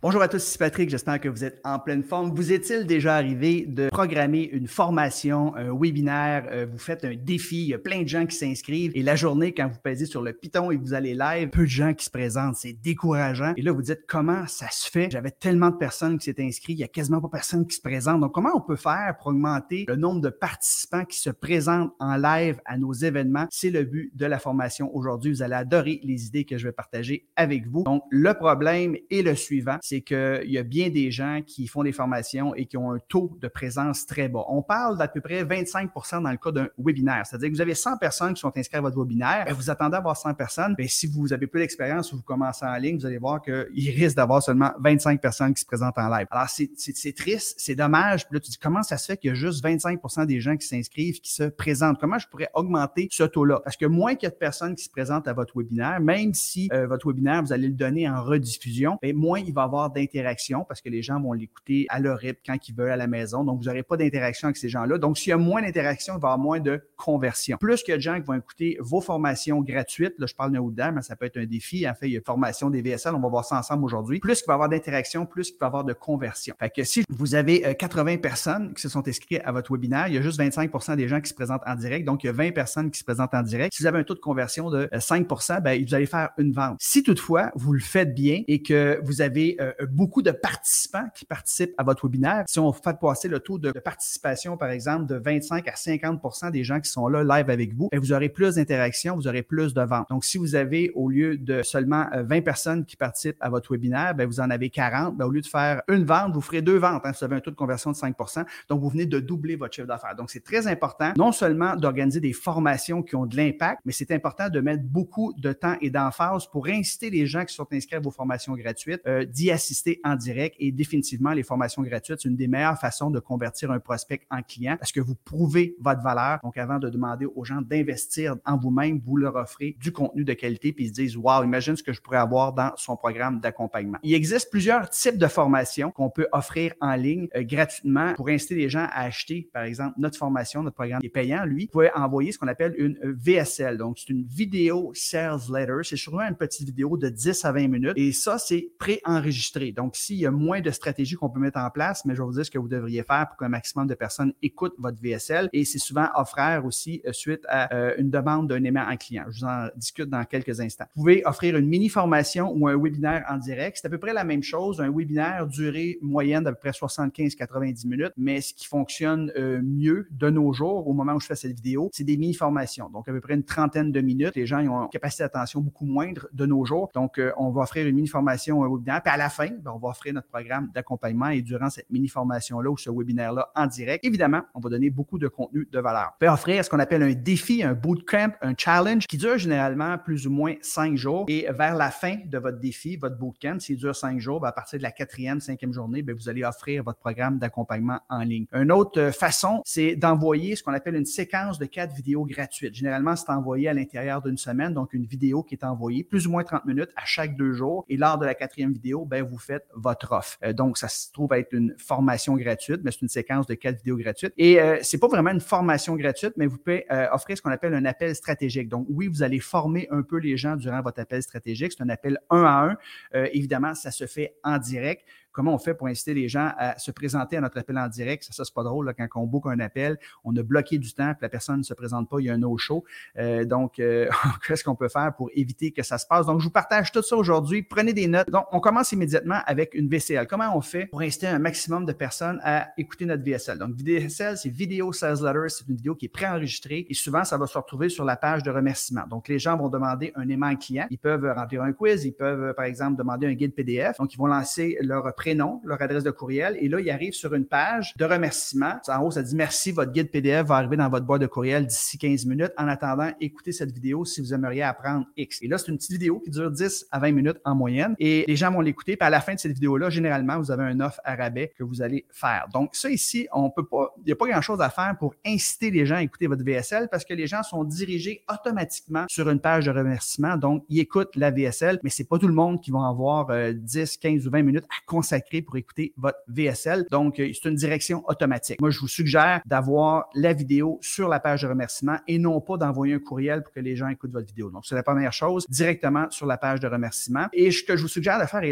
Bonjour à tous, ici Patrick, j'espère que vous êtes en pleine forme. Vous est-il déjà arrivé de programmer une formation, un webinaire, vous faites un défi, il y a plein de gens qui s'inscrivent et la journée, quand vous pèsez sur le piton et que vous allez live, peu de gens qui se présentent, c'est décourageant. Et là, vous dites comment ça se fait? J'avais tellement de personnes qui s'étaient inscrites, il n'y a quasiment pas personne qui se présente. Donc, comment on peut faire pour augmenter le nombre de participants qui se présentent en live à nos événements? C'est le but de la formation aujourd'hui. Vous allez adorer les idées que je vais partager avec vous. Donc, le problème est le suivant, c'est qu'il y a bien des gens qui font des formations et qui ont un taux de présence très bas. On parle d'à peu près 25% dans le cas d'un webinaire. C'est-à-dire que vous avez 100 personnes qui sont inscrites à votre webinaire, vous attendez à avoir 100 personnes, si vous avez peu d'expérience ou vous commencez en ligne, vous allez voir qu'il risque d'avoir seulement 25 personnes qui se présentent en live. Alors, c'est triste, c'est dommage. Puis là, tu dis, comment ça se fait qu'il y a juste 25% des gens qui s'inscrivent, qui se présentent? Comment je pourrais augmenter ce taux-là? Parce que moins qu'il y a de personnes qui se présentent à votre webinaire, même si votre webinaire, vous allez le donner en rediffusion, moins il va y avoir d'interaction parce que les gens vont l'écouter à leur rythme quand ils veulent à la maison. Donc, vous n'aurez pas d'interaction avec ces gens-là. Donc, s'il y a moins d'interaction, il va y avoir moins de conversion. Plus qu'il y a de gens qui vont écouter vos formations gratuites, là, je parle d'un webinaire, mais ça peut être un défi. En fait, il y a formation des VSL, on va voir ça ensemble aujourd'hui. Plus qu'il va y avoir d'interaction, plus qu'il va y avoir de conversion. Fait que si vous avez 80 personnes qui se sont inscrites à votre webinaire, il y a juste 25% des gens qui se présentent en direct. Donc, il y a 20 personnes qui se présentent en direct. Si vous avez un taux de conversion de 5%, vous allez faire une vente. Si toutefois, vous le faites bien et que vous avez beaucoup de participants qui participent à votre webinaire, si on fait passer le taux de participation, par exemple, de 25 à 50% des gens qui sont là live avec vous, vous aurez plus d'interactions, vous aurez plus de ventes. Donc, si vous avez, au lieu de seulement 20 personnes qui participent à votre webinaire, vous en avez 40, au lieu de faire une vente, vous ferez 2 ventes. Si vous avez un taux de conversion de 5%, donc vous venez de doubler votre chiffre d'affaires. Donc, c'est très important, non seulement d'organiser des formations qui ont de l'impact, mais c'est important de mettre beaucoup de temps et d'emphase pour inciter les gens qui sont inscrits à vos formations gratuites d'y assister en direct. Et définitivement, les formations gratuites, c'est une des meilleures façons de convertir un prospect en client parce que vous prouvez votre valeur. Donc, avant de demander aux gens d'investir en vous-même, vous leur offrez du contenu de qualité puis ils se disent « Wow, imagine ce que je pourrais avoir dans son programme d'accompagnement ». Il existe plusieurs types de formations qu'on peut offrir en ligne gratuitement pour inciter les gens à acheter, par exemple, notre formation, notre programme qui est payant, lui. Vous pouvez envoyer ce qu'on appelle une VSL. Donc, c'est une vidéo sales letter. C'est souvent une petite vidéo de 10 à 20 minutes et ça, c'est pré-enregistré. Donc, s'il y a moins de stratégies qu'on peut mettre en place, mais je vais vous dire ce que vous devriez faire pour qu'un maximum de personnes écoutent votre VSL et c'est souvent offert aussi suite à une demande d'un aimant en client. Je vous en discute dans quelques instants. Vous pouvez offrir une mini-formation ou un webinaire en direct. C'est à peu près la même chose. Un webinaire durée moyenne d'à peu près 75-90 minutes, mais ce qui fonctionne mieux de nos jours, au moment où je fais cette vidéo, c'est des mini-formations. Donc, à peu près une trentaine de minutes. Les gens ils ont une capacité d'attention beaucoup moindre de nos jours. Donc, on va offrir une mini-formation ou un webinaire. Puis à la fin, on va offrir notre programme d'accompagnement et durant cette mini-formation-là ou ce webinaire-là en direct, évidemment, on va donner beaucoup de contenu de valeur. On peut offrir ce qu'on appelle un défi, un bootcamp, un challenge qui dure généralement plus ou moins 5 jours et vers la fin de votre défi, votre bootcamp, s'il dure 5 jours, à partir de la 4e, 5e journée, vous allez offrir votre programme d'accompagnement en ligne. Une autre façon, c'est d'envoyer ce qu'on appelle une séquence de 4 vidéos gratuites. Généralement, c'est envoyé à l'intérieur d'une semaine, donc une vidéo qui est envoyée plus ou moins 30 minutes à chaque 2 jours et lors de la 4e vidéo, vous faites votre offre. Donc, ça se trouve être une formation gratuite, mais c'est une séquence de 4 vidéos gratuites. Et c'est pas vraiment une formation gratuite, mais vous pouvez offrir ce qu'on appelle un appel stratégique. Donc, oui, vous allez former un peu les gens durant votre appel stratégique. C'est un appel 1 à 1. Évidemment, ça se fait en direct. Comment on fait pour inciter les gens à se présenter à notre appel en direct? Ça c'est pas drôle. Là, quand on book un appel, on a bloqué du temps, puis la personne ne se présente pas, il y a un no-show. Donc, qu'est-ce qu'on peut faire pour éviter que ça se passe? Donc, je vous partage tout ça aujourd'hui. Prenez des notes. Donc, on commence immédiatement avec une VCL. Comment on fait pour inciter un maximum de personnes à écouter notre VSL? Donc, VSL, c'est Video Sales Letter. C'est une vidéo qui est préenregistrée et souvent, ça va se retrouver sur la page de remerciement. Donc, les gens vont demander un aimant client. Ils peuvent remplir un quiz. Ils peuvent, par exemple, demander un guide PDF. Donc, ils vont lancer leur prénom, leur adresse de courriel et là, ils arrivent sur une page de remerciement. En haut, ça dit « Merci, votre guide PDF va arriver dans votre boîte de courriel d'ici 15 minutes. En attendant, écoutez cette vidéo si vous aimeriez apprendre X. » Et là, c'est une petite vidéo qui dure 10 à 20 minutes en moyenne et les gens vont l'écouter. Puis à la fin de cette vidéo-là, généralement, vous avez un offre à rabais que vous allez faire. Donc, ça ici, on peut pas, il n'y a pas grand-chose à faire pour inciter les gens à écouter votre VSL parce que les gens sont dirigés automatiquement sur une page de remerciement. Donc, ils écoutent la VSL, mais c'est pas tout le monde qui va avoir 10, 15 ou 20 minutes à consacrer pour écouter votre VSL. Donc, c'est une direction automatique. Moi, je vous suggère d'avoir la vidéo sur la page de remerciement et non pas d'envoyer un courriel pour que les gens écoutent votre vidéo. Donc, c'est la première chose, directement sur la page de remerciement. Et ce que je vous suggère de faire également,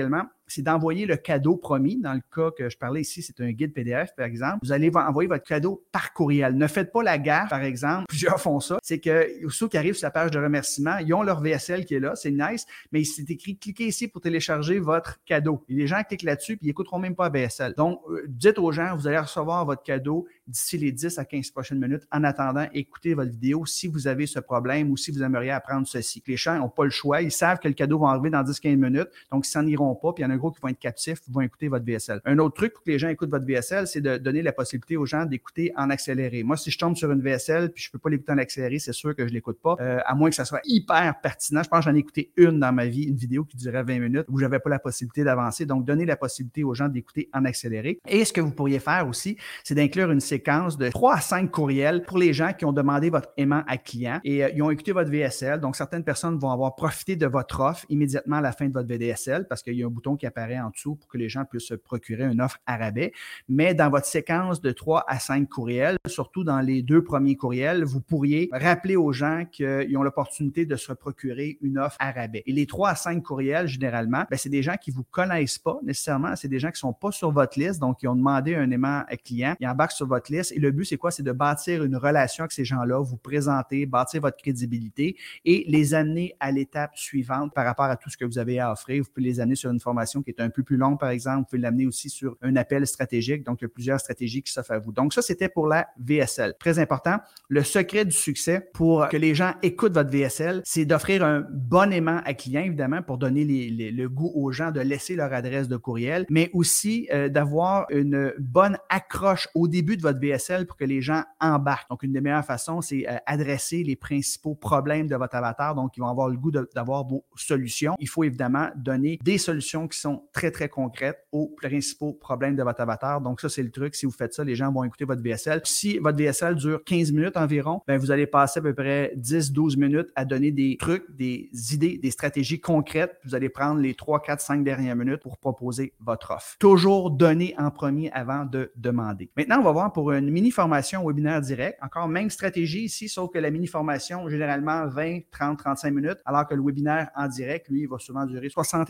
c'est d'envoyer le cadeau promis. Dans le cas que je parlais ici, c'est un guide PDF, par exemple. Vous allez envoyer votre cadeau par courriel. Ne faites pas la gaffe, par exemple, plusieurs font ça, c'est que aussitôt qu'ils arrivent sur la page de remerciement, ils ont leur VSL qui est là, c'est nice, mais c'est écrit « Cliquez ici pour télécharger votre cadeau ». Et les gens cliquent là-dessus puis ils n'écouteront même pas VSL. Donc, dites aux gens, vous allez recevoir votre cadeau d'ici les 10 à 15 prochaines minutes. En attendant, écoutez votre vidéo si vous avez ce problème ou si vous aimeriez apprendre ceci. Les gens n'ont pas le choix. Ils savent que le cadeau va arriver dans 10-15 minutes. Donc, ils s'en iront pas. Puis, il y en a un gros qui vont être captifs, qui vont écouter votre VSL. Un autre truc pour que les gens écoutent votre VSL, c'est de donner la possibilité aux gens d'écouter en accéléré. Moi, si je tombe sur une VSL puis je peux pas l'écouter en accéléré, c'est sûr que je l'écoute pas. À moins que ça soit hyper pertinent. Je pense que j'en ai écouté une dans ma vie, une vidéo qui durait 20 minutes où j'avais pas la possibilité d'avancer. Donc, donner la possibilité aux gens d'écouter en accéléré. Et ce que vous pourriez faire aussi, c'est d'inclure une séquence de 3 à 5 courriels pour les gens qui ont demandé votre aimant à client et ils ont écouté votre VSL. Donc, certaines personnes vont avoir profité de votre offre immédiatement à la fin de votre VDSL parce qu'il y a un bouton qui apparaît en dessous pour que les gens puissent se procurer une offre à rabais. Mais dans votre séquence de 3 à 5 courriels, surtout dans les 2 premiers courriels, vous pourriez rappeler aux gens qu'ils ont l'opportunité de se procurer une offre à rabais. Et les 3 à 5 courriels, généralement, c'est des gens qui ne vous connaissent pas nécessairement. C'est des gens qui ne sont pas sur votre liste, donc ils ont demandé un aimant à client. Ils embarquent sur votre liste. Et le but, c'est quoi? C'est de bâtir une relation avec ces gens-là, vous présenter, bâtir votre crédibilité et les amener à l'étape suivante par rapport à tout ce que vous avez à offrir. Vous pouvez les amener sur une formation qui est un peu plus longue, par exemple. Vous pouvez l'amener aussi sur un appel stratégique. Donc, il y a plusieurs stratégies qui s'offrent à vous. Donc, ça, c'était pour la VSL. Très important. Le secret du succès pour que les gens écoutent votre VSL, c'est d'offrir un bon aimant à client, évidemment, pour donner le goût aux gens de laisser leur adresse de courriel, mais aussi d'avoir une bonne accroche au début de votre VSL pour que les gens embarquent. Donc, une des meilleures façons, c'est adresser les principaux problèmes de votre avatar. Donc, ils vont avoir le goût d'avoir vos solutions. Il faut évidemment donner des solutions qui sont très, très concrètes aux principaux problèmes de votre avatar. Donc, ça, c'est le truc. Si vous faites ça, les gens vont écouter votre VSL. Si votre VSL dure 15 minutes environ, vous allez passer à peu près 10-12 minutes à donner des trucs, des idées, des stratégies concrètes. Vous allez prendre les 3, 4, 5 dernières minutes pour proposer votre offre. Toujours donner en premier avant de demander. Maintenant, on va voir pour une mini-formation webinaire direct. Encore même stratégie ici, sauf que la mini-formation, généralement 20, 30, 35 minutes, alors que le webinaire en direct, lui, il va souvent durer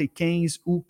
75 ou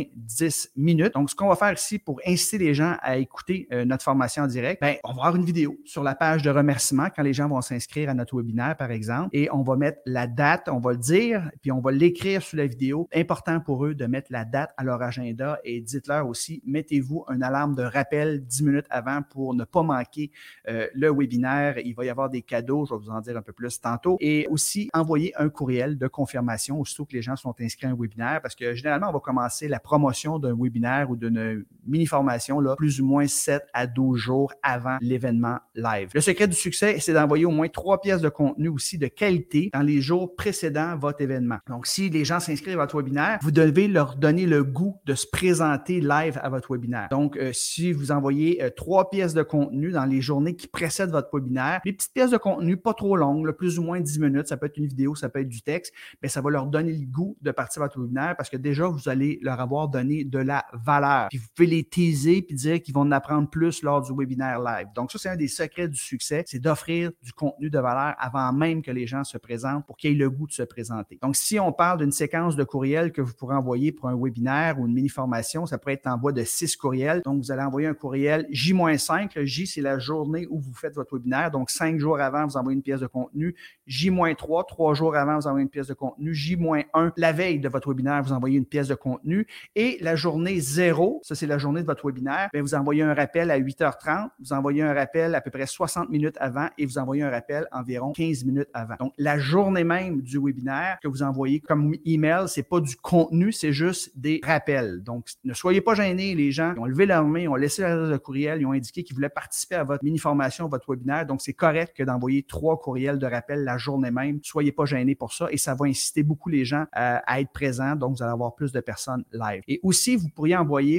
90 minutes. Donc, ce qu'on va faire ici pour inciter les gens à écouter notre formation en direct, on va avoir une vidéo sur la page de remerciement quand les gens vont s'inscrire à notre webinaire, par exemple, et on va mettre la date, on va le dire, puis on va l'écrire sous la vidéo. Important pour eux de mettre la date à leur agenda et dites-leur aussi, mettez-vous une alarme de rappel 10 minutes avant pour ne pas manquer le webinaire. Il va y avoir des cadeaux, je vais vous en dire un peu plus tantôt. Et aussi, envoyer un courriel de confirmation aussitôt que les gens sont inscrits à un webinaire parce que généralement, on va commencer la promotion d'un webinaire ou d'une mini-formation là, plus ou moins 7 à 12 jours avant l'événement live. Le secret du succès, c'est d'envoyer au moins 3 pièces de contenu aussi de qualité dans les jours précédant votre événement. Donc, si les gens s'inscrivent à votre webinaire, vous devez leur donner le goût de se présenter live à votre webinaire. Donc, si vous envoyez 3 pièces de contenu dans les journées qui précèdent votre webinaire, les petites pièces de contenu pas trop longues, plus ou moins 10 minutes, ça peut être une vidéo, ça peut être du texte, mais ça va leur donner le goût de partir à votre webinaire parce que déjà, vous allez leur avoir donné de la valeur. Puis vous pouvez les teaser puis dire qu'ils vont en apprendre plus lors du webinaire live. Donc, ça, c'est un des secrets du succès, c'est d'offrir du contenu de valeur avant même que les gens se présentent pour qu'ils aient le goût de se présenter. Donc, si on parle d'une séquence de courriels que vous pourrez envoyer pour un webinaire ou une mini-formation, ça pourrait être en bois de 6 courriels. Donc, vous allez envoyer un courriel J-5. Le J, c'est la journée où vous faites votre webinaire. Donc, 5 jours avant, vous envoyez une pièce de contenu. J-3, 3 jours avant, vous envoyez une pièce de contenu. J-1, la veille de votre webinaire, vous envoyez une pièce de contenu. Et la journée 0, ça, c'est la journée de votre webinaire, vous envoyez un rappel à 8h30, vous envoyez un rappel à peu près 60 minutes avant et vous envoyez un rappel environ 15 minutes avant. Donc, la journée même du webinaire que vous envoyez comme email, c'est pas du contenu, c'est juste des rappels. Donc, ne soyez pas gênés, les gens ils ont levé leur main, ils ont laissé l'adresse de courriel, ils ont indiqué qu'ils voulaient participer à votre mini-formation, votre webinaire. Donc, c'est correct que d'envoyer 3 courriels de rappel la journée même. Soyez pas gênés pour ça et ça va inciter beaucoup les gens à être présents. Donc, vous allez avoir plus de personnes live. Et aussi, vous pourriez envoyer des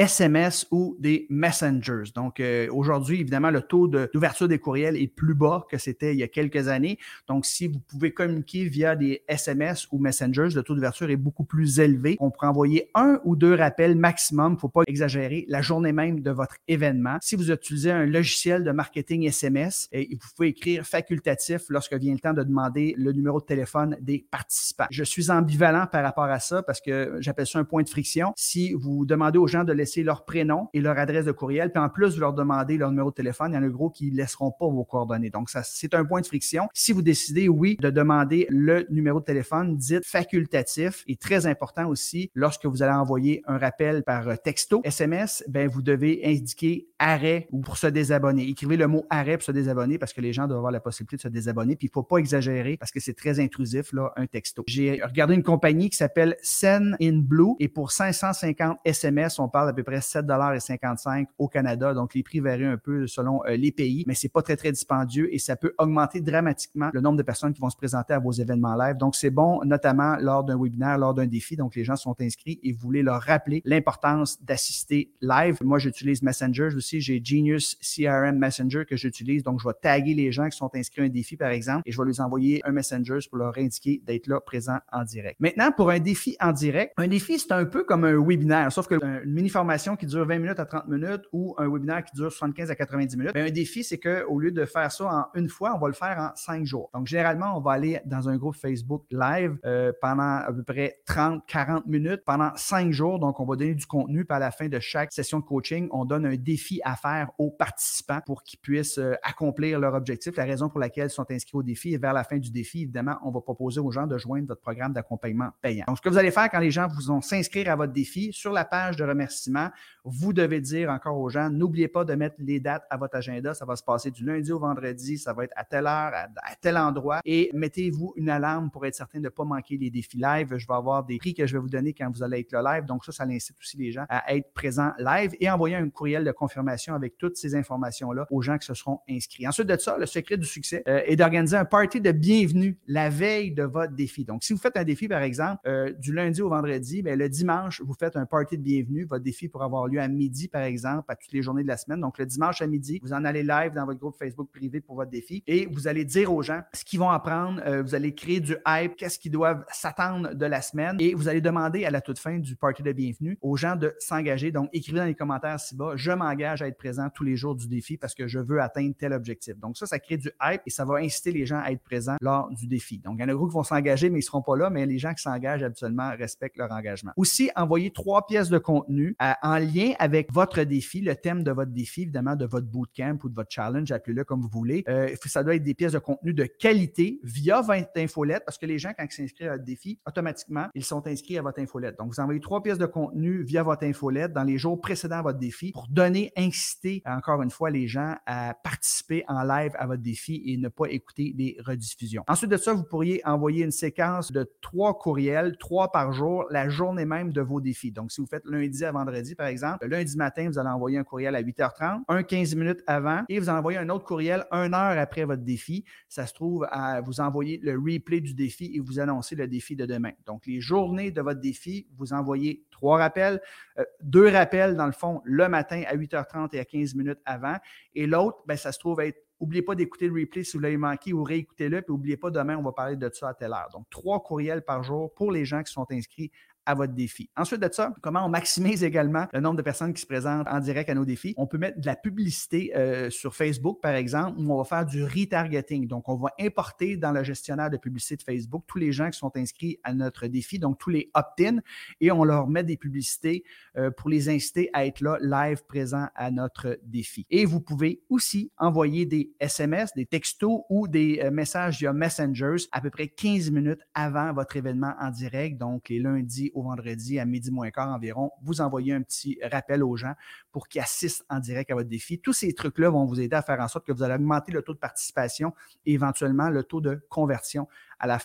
SMS ou des messengers. Donc, aujourd'hui, évidemment, le taux d'ouverture des courriels est plus bas que c'était il y a quelques années. Donc, si vous pouvez communiquer via des SMS ou messengers, le taux d'ouverture est beaucoup plus élevé. On pourrait envoyer 1 ou 2 rappels maximum. Il ne faut pas exagérer la journée même de votre événement. Si vous utilisez un logiciel de marketing SMS, vous pouvez écrire facultatif lorsque vient le temps de demander le numéro de téléphone des participants. Je suis ambivalent par rapport à ça parce que j'appelle ça un point de friction. Si vous demandez aux gens de laisser leur prénom et leur adresse de courriel, puis en plus vous leur demandez leur numéro de téléphone, il y en a gros qui ne laisseront pas vos coordonnées. Donc, ça, c'est un point de friction. Si vous décidez, oui, de demander le numéro de téléphone, dites facultatif. Et très important aussi, lorsque vous allez envoyer un rappel par texto, SMS, ben, vous devez indiquer arrêt ou pour se désabonner. Écrivez le mot arrêt pour se désabonner parce que les gens doivent avoir la possibilité de se désabonner. Puis, il ne faut pas exagérer parce que c'est très intrusif, là, un texto. J'ai regardé une compagnie qui s'appelle Sendinblue et pour 550 SMS, on parle d'à peu près 7,55 $ au Canada. Donc, les prix varient un peu selon les pays, mais c'est pas très, très dispendieux et ça peut augmenter dramatiquement le nombre de personnes qui vont se présenter à vos événements live. Donc, c'est bon, notamment lors d'un webinaire, lors d'un défi. Donc, les gens sont inscrits et vous voulez leur rappeler l'importance d'assister live. Moi, j'utilise Messenger aussi. J'ai Genius CRM Messenger que j'utilise. Donc, je vais taguer les gens qui sont inscrits à un défi, par exemple, et je vais leur envoyer un Messenger pour leur indiquer d'être là, présent en direct. Maintenant, pour un défi en direct, un défi, c'est un peu comme un webinaire, sauf qu'une mini-formation qui dure 20 minutes à 30 minutes ou un webinaire qui dure 75 à 90 minutes, un défi, c'est qu'au lieu de faire ça en une fois, on va le faire en 5 jours. Donc, généralement, on va aller dans un groupe Facebook live pendant à peu près 30-40 minutes pendant 5 jours. Donc, on va donner du contenu, puis à la fin de chaque session de coaching, on donne un défi à faire aux participants pour qu'ils puissent accomplir leur objectif, la raison pour laquelle ils sont inscrits au défi. Et vers la fin du défi, évidemment, on va proposer aux gens de joindre votre programme d'accompagnement payant. Donc, ce que vous allez faire quand les gens vont s'inscrire à votre défi, sur la page de remerciement, vous devez dire encore aux gens, n'oubliez pas de mettre les dates à votre agenda. Ça va se passer du lundi au vendredi, ça va être à telle heure, à tel endroit. Et mettez-vous une alarme pour être certain de ne pas manquer les défis live. Je vais avoir des prix que je vais vous donner quand vous allez être là live. Donc ça incite aussi les gens à être présents live et envoyer un courriel de confirmation avec toutes ces informations-là aux gens qui se seront inscrits. Ensuite de ça, le secret du succès est d'organiser un party de bienvenue la veille de votre défi. Donc, si vous faites un défi, par exemple, du lundi au vendredi, bien, le dimanche, vous faites un party de bienvenue. Votre défi pourra avoir lieu à midi, par exemple, à toutes les journées de la semaine. Donc, le dimanche à midi, vous en allez live dans votre groupe Facebook privé pour votre défi et vous allez dire aux gens ce qu'ils vont apprendre. Vous allez créer du hype, qu'est-ce qu'ils doivent s'attendre de la semaine et vous allez demander à la toute fin du party de bienvenue aux gens de s'engager. Donc, écrivez dans les commentaires ci-bas, je m'engage à être présent tous les jours du défi parce que je veux atteindre tel objectif. Donc, ça crée du hype et ça va inciter les gens à être présents lors du défi. Donc, il y en a beaucoup qui vont s'engager, mais ils ne seront pas là, mais les gens qui s'engagent habituellement respectent leur engagement. Aussi, envoyez 3 pièces de contenu en lien avec votre défi, le thème de votre défi, évidemment, de votre bootcamp ou de votre challenge, appelez-le comme vous voulez. Ça doit être des pièces de contenu de qualité via votre infolette parce que les gens, quand ils s'inscrivent à votre défi, automatiquement, ils sont inscrits à votre infolette. Donc, vous envoyez 3 pièces de contenu via votre infolette dans les jours précédant votre défi pour inciter, encore une fois, les gens à participer en live à votre défi et ne pas écouter les rediffusions. Ensuite de ça, vous pourriez envoyer une séquence de 3 courriels, 3 par jour, la journée même de vos défis. Donc, si vous faites lundi à vendredi, par exemple, le lundi matin, vous allez envoyer un courriel à 8h30, un 15 minutes avant, et vous envoyez un autre courriel 1 heure après votre défi. Ça se trouve à vous envoyer le replay du défi et vous annoncer le défi de demain. Donc, les journées de votre défi, vous envoyez 3 rappels, 2 rappels dans le fond le matin à 8h30 et à 15 minutes avant. Et l'autre, bien, ça se trouve être n'oubliez pas d'écouter le replay si vous l'avez manqué ou réécoutez-le. Puis n'oubliez pas, demain, on va parler de ça à telle heure. Donc, 3 courriels par jour pour les gens qui sont inscrits à votre défi. Ensuite de ça, comment on maximise également le nombre de personnes qui se présentent en direct à nos défis? On peut mettre de la publicité sur Facebook, par exemple, où on va faire du retargeting. Donc, on va importer dans le gestionnaire de publicité de Facebook tous les gens qui sont inscrits à notre défi, donc tous les opt-in, et on leur met des publicités pour les inciter à être là, live, présent à notre défi. Et vous pouvez aussi envoyer des SMS, des textos ou des messages via Messengers à peu près 15 minutes avant votre événement en direct, donc les lundis au vendredi à midi moins quart environ, vous envoyez un petit rappel aux gens pour qu'ils assistent en direct à votre défi. Tous ces trucs-là vont vous aider à faire en sorte que vous allez augmenter le taux de participation et éventuellement le taux de conversion à la fin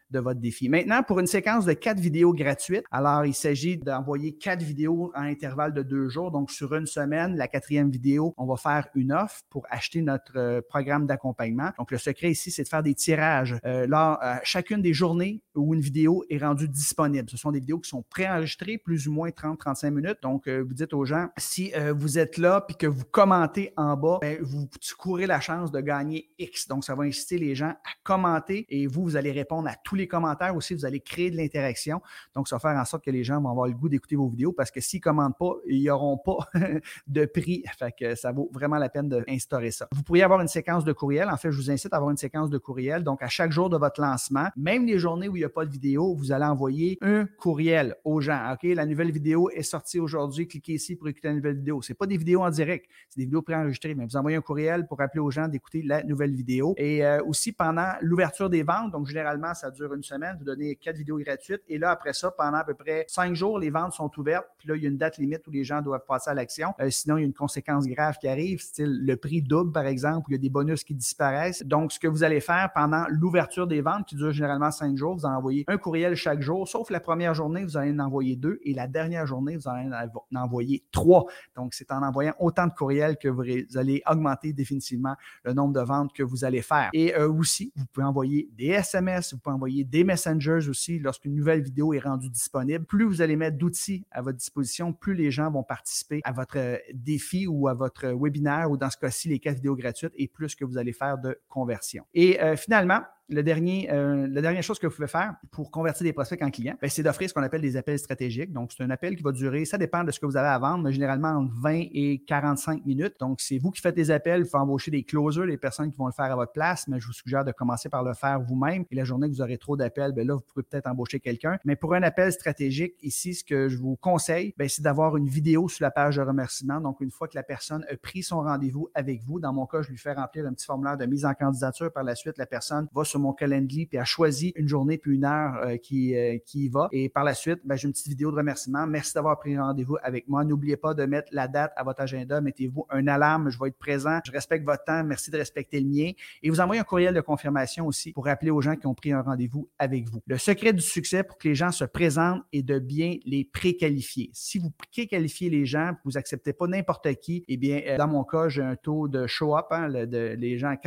de votre défi. Maintenant, pour une séquence de 4 vidéos gratuites, alors il s'agit d'envoyer 4 vidéos à intervalle de 2 jours. Donc, sur une semaine, la 4e vidéo, on va faire une offre pour acheter notre programme d'accompagnement. Donc, le secret ici, c'est de faire des tirages. Chacune des journées où une vidéo est rendue disponible. Ce sont des vidéos qui sont préenregistrées, plus ou moins 30-35 minutes. Donc, vous dites aux gens, si vous êtes là puis que vous commentez en bas, vous courez la chance de gagner X. Donc, ça va inciter les gens à commenter et vous allez répondre à tous les commentaires aussi. Vous allez créer de l'interaction. Donc, ça va faire en sorte que les gens vont avoir le goût d'écouter vos vidéos parce que s'ils ne commentent pas, ils n'auront pas de prix. Fait que ça vaut vraiment la peine d'instaurer ça. Vous pourriez avoir une séquence de courriel. En fait, je vous incite à avoir une séquence de courriel. Donc, à chaque jour de votre lancement, même les journées où il n'y a pas de vidéo, vous allez envoyer un courriel aux gens. OK, la nouvelle vidéo est sortie aujourd'hui. Cliquez ici pour écouter la nouvelle vidéo. Ce n'est pas des vidéos en direct, c'est des vidéos préenregistrées. Mais vous envoyez un courriel pour rappeler aux gens d'écouter la nouvelle vidéo. Et aussi pendant l'ouverture des ventes, donc généralement, ça dure une semaine. Vous donnez 4 vidéos gratuites. Et là, après ça, pendant à peu près 5 jours, les ventes sont ouvertes. Puis là, il y a une date limite où les gens doivent passer à l'action. Sinon, il y a une conséquence grave qui arrive, style le prix double, par exemple, ou il y a des bonus qui disparaissent. Donc, ce que vous allez faire pendant l'ouverture des ventes, qui dure généralement 5 jours, vous en envoyez un courriel chaque jour, sauf la première journée, vous allez en envoyer 2 et la dernière journée, vous allez en envoyer 3. Donc, c'est en envoyant autant de courriels que vous allez augmenter définitivement le nombre de ventes que vous allez faire. Et aussi, vous pouvez envoyer des SMS, vous pouvez envoyer des messengers aussi lorsqu'une nouvelle vidéo est rendue disponible. Plus vous allez mettre d'outils à votre disposition, plus les gens vont participer à votre défi ou à votre webinaire ou dans ce cas-ci, les 4 vidéos gratuites et plus que vous allez faire de conversion. Et finalement, la dernière chose que vous pouvez faire pour convertir des prospects en clients, c'est d'offrir ce qu'on appelle des appels stratégiques. Donc, c'est un appel qui va durer, ça dépend de ce que vous avez à vendre, mais généralement entre 20 et 45 minutes. Donc, c'est vous qui faites les appels, il faut embaucher des closers, les personnes qui vont le faire à votre place, mais je vous suggère de commencer par le faire vous-même. Et la journée que vous aurez trop d'appels, là, vous pourrez peut-être embaucher quelqu'un. Mais pour un appel stratégique, ici, ce que je vous conseille, c'est d'avoir une vidéo sur la page de remerciement. Donc, une fois que la personne a pris son rendez-vous avec vous, dans mon cas, je lui fais remplir un petit formulaire de mise en candidature. Par la suite, la personne va sur mon Calendly puis a choisi une journée puis une heure qui y va. Et par la suite, j'ai une petite vidéo de remerciement. Merci d'avoir pris rendez-vous avec moi. N'oubliez pas de mettre la date à votre agenda. Mettez-vous une alarme. Je vais être présent. Je respecte votre temps. Merci de respecter le mien. Et vous envoyez un courriel de confirmation aussi pour rappeler aux gens qui ont pris un rendez-vous avec vous. Le secret du succès pour que les gens se présentent est de bien les préqualifier. Si vous préqualifiez les gens, vous acceptez pas n'importe qui, eh bien, dans mon cas, j'ai un taux de show-up. Les gens,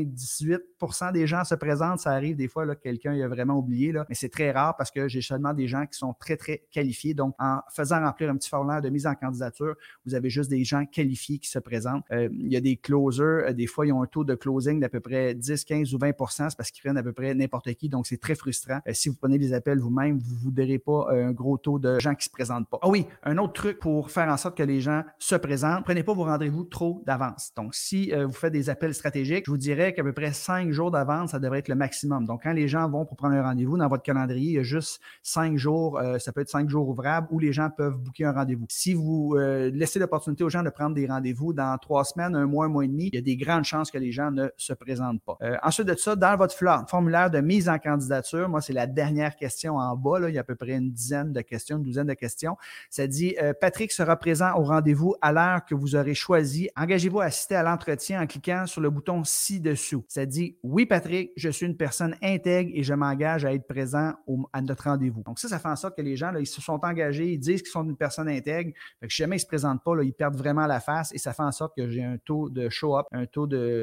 98% des gens se présentent. Ça arrive des fois là, que quelqu'un a vraiment oublié, là, mais c'est très rare parce que j'ai seulement des gens qui sont très, très qualifiés. Donc, en faisant remplir un petit formulaire de mise en candidature, vous avez juste des gens qualifiés qui se présentent. Il y a des closers, des fois, ils ont un taux de closing d'à peu près 10, 15 ou 20%, c'est parce qu'ils prennent à peu près n'importe qui, donc c'est très frustrant. Si vous prenez des appels vous-même, vous ne verrez pas un gros taux de gens qui ne se présentent pas. Ah oui, un autre truc pour faire en sorte que les gens se présentent, prenez pas vos rendez-vous trop d'avance. Donc, si vous faites des appels stratégiques, je vous dirais qu'à peu près 5 jours d'avance, ça devrait être le maximum. Donc, quand les gens vont pour prendre un rendez-vous dans votre calendrier, il y a juste 5 jours, ça peut être 5 jours ouvrables où les gens peuvent booker un rendez-vous. Si vous laissez l'opportunité aux gens de prendre des rendez-vous dans 3 semaines, un mois et demi, il y a des grandes chances que les gens ne se présentent pas. Ensuite de ça, dans votre formulaire de mise en candidature, moi, c'est la dernière question en bas, là, il y a à peu près une douzaine de questions. Ça dit « Patrick sera présent au rendez-vous à l'heure que vous aurez choisi. Engagez-vous à assister à l'entretien en cliquant sur le bouton ci-dessous. » Ça dit « Oui, Patrick, je suis une personne intègre et je m'engage à être présent à notre rendez-vous. » Donc ça fait en sorte que les gens, là, ils se sont engagés, ils disent qu'ils sont une personne intègre. Fait que si jamais ils ne se présentent pas, là, ils perdent vraiment la face et ça fait en sorte que j'ai un taux de show-up, un taux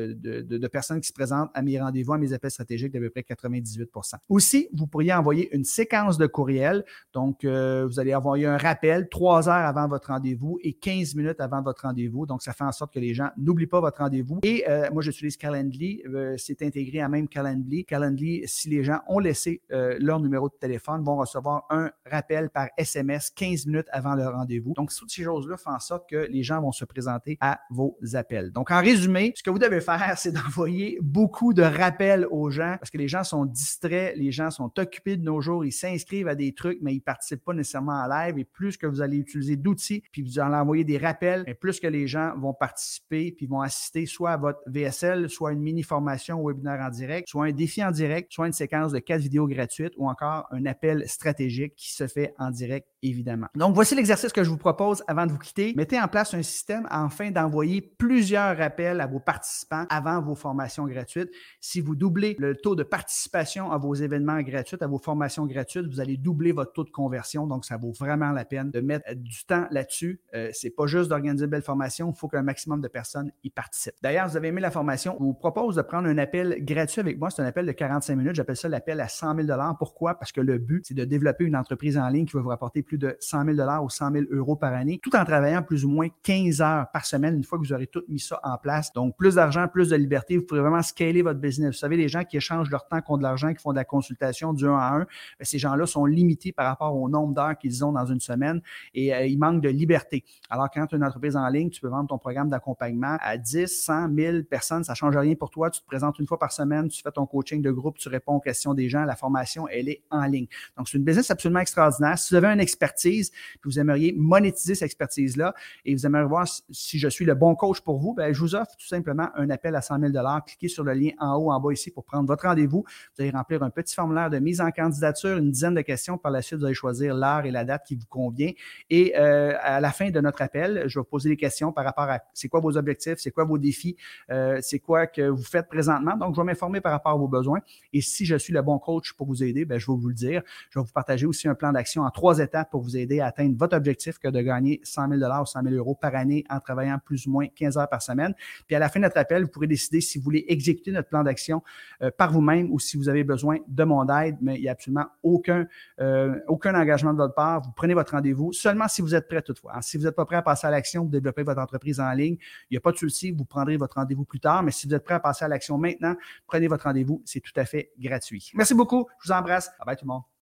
de personnes qui se présentent à mes rendez-vous, à mes appels stratégiques d'à peu près 98%. Aussi, vous pourriez envoyer une séquence de courriel. Donc, vous allez envoyer un rappel 3 heures avant votre rendez-vous et 15 minutes avant votre rendez-vous. Donc, ça fait en sorte que les gens n'oublient pas votre rendez-vous. Et moi, j'utilise Calendly. C'est intégré à même Calendly. Calendly, si les gens ont laissé leur numéro de téléphone, vont recevoir un rappel par SMS 15 minutes avant leur rendez-vous. Donc, toutes ces choses-là font en sorte que les gens vont se présenter à vos appels. Donc, en résumé, ce que vous devez faire, c'est d'envoyer beaucoup de rappels aux gens parce que les gens sont distraits, les gens sont occupés de nos jours, ils s'inscrivent à des trucs, mais ils ne participent pas nécessairement en live. Et plus que vous allez utiliser d'outils, puis vous allez envoyer des rappels, et plus que les gens vont participer, puis vont assister soit à votre VSL, soit à une mini-formation ou webinaire en direct, soit un défi en direct, soit une séquence de 4 vidéos gratuites ou encore un appel stratégique qui se fait en direct évidemment. Donc, voici l'exercice que je vous propose avant de vous quitter. Mettez en place un système afin d'envoyer plusieurs rappels à vos participants avant vos formations gratuites. Si vous doublez le taux de participation à vos événements gratuits, à vos formations gratuites, vous allez doubler votre taux de conversion. Donc, ça vaut vraiment la peine de mettre du temps là-dessus. C'est pas juste d'organiser une belle formation, il faut qu'un maximum de personnes y participent. D'ailleurs, vous avez aimé la formation, je vous propose de prendre un appel gratuit avec moi. C'est un appel de 45 minutes. J'appelle ça l'appel à 100 000 $. Pourquoi? Parce que le but, c'est de développer une entreprise en ligne qui va vous rapporter plus de 100 000 $ ou 100 000 € par année, tout en travaillant plus ou moins 15 heures par semaine une fois que vous aurez tout mis ça en place. Donc, plus d'argent, plus de liberté. Vous pourrez vraiment scaler votre business. Vous savez, les gens qui échangent leur temps contre de l'argent, qui font de la consultation du 1 à 1, ces gens-là sont limités par rapport au nombre d'heures qu'ils ont dans une semaine et ils manquent de liberté. Alors, quand tu as une entreprise en ligne, tu peux vendre ton programme d'accompagnement à 10, 100, 1000 personnes. Ça ne change rien pour toi. Tu te présentes une fois par semaine, tu fais ton coaching de groupe, tu réponds aux questions des gens. La formation, elle est en ligne. Donc, c'est une business absolument extraordinaire. Si vous avez une expertise, puis vous aimeriez monétiser cette expertise-là et vous aimeriez voir si je suis le bon coach pour vous, je vous offre tout simplement un appel à 100 000 $. Cliquez sur le lien en haut, en bas ici pour prendre votre rendez-vous. Vous allez remplir un petit formulaire de mise en candidature, une dizaine de questions. Par la suite, vous allez choisir l'heure et la date qui vous convient. Et à la fin de notre appel, je vais vous poser des questions par rapport à c'est quoi vos objectifs, c'est quoi vos défis, c'est quoi que vous faites présentement. Donc, je vais m'informer par rapport à vos besoins. Et si je suis le bon coach pour vous aider, je vais vous le dire. Je vais vous partager aussi un plan d'action en 3 étapes pour vous aider à atteindre votre objectif que de gagner 100 000 $ ou 100 000 € par année en travaillant plus ou moins 15 heures par semaine. Puis à la fin de notre appel, vous pourrez décider si vous voulez exécuter notre plan d'action par vous-même ou si vous avez besoin de mon aide, mais il n'y a absolument aucun engagement de votre part. Vous prenez votre rendez-vous seulement si vous êtes prêt toutefois. Alors, si vous n'êtes pas prêt à passer à l'action, vous développez votre entreprise en ligne, il n'y a pas de souci, vous prendrez votre rendez-vous plus tard, mais si vous êtes prêt à passer à l'action maintenant, prenez votre rendez-vous, c'est tout à fait gratuit. Merci beaucoup, je vous embrasse. Bye bye tout le monde.